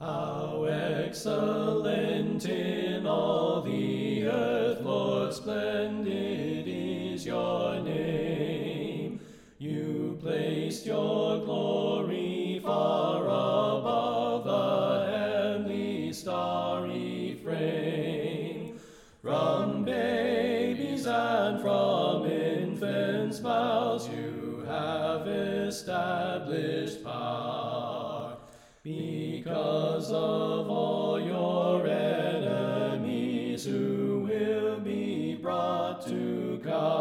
How excellent in all the earth, Lord, splendid is your name. You placed your glory far above the heavenly starry frame. From babies and from infants' mouths you have established power. Because of all your enemies who will be brought to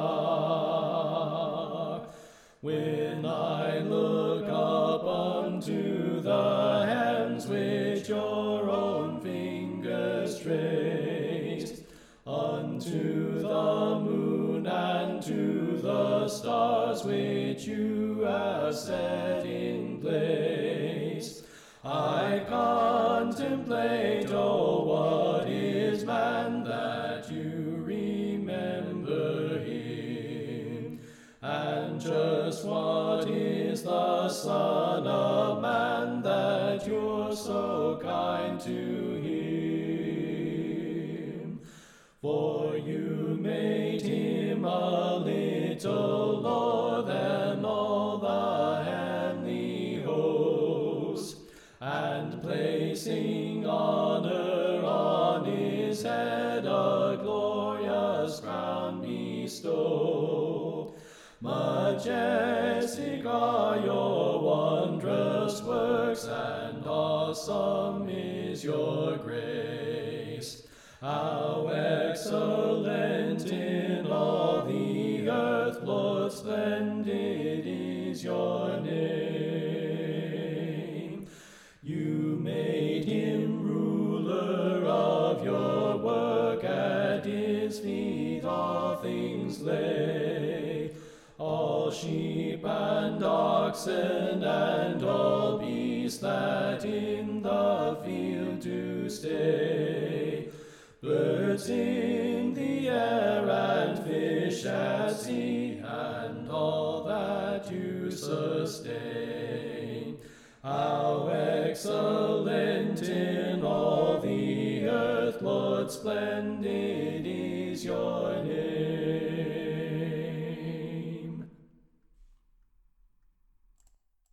God. When I look up unto the heavens which your own fingers traced, unto the moon and to the stars which you have set in place, I contemplate, oh, what is man that you remember him, and just what is the Son of Man that you're so kind to him. For you made him a little lower than all the heavenly hosts, and placing honor on his head a glorious crown bestowed. Majestic are your wondrous works, and awesome is your grace. How excellent in all the earth, Lord, splendid is your name. You made him ruler of your work, at his feet all things lay. All sheep and oxen and all beasts that in the field do stay, birds in the air and fish at sea, and all that you sustain. How excellent in all the earth, Lord, splendid is your name.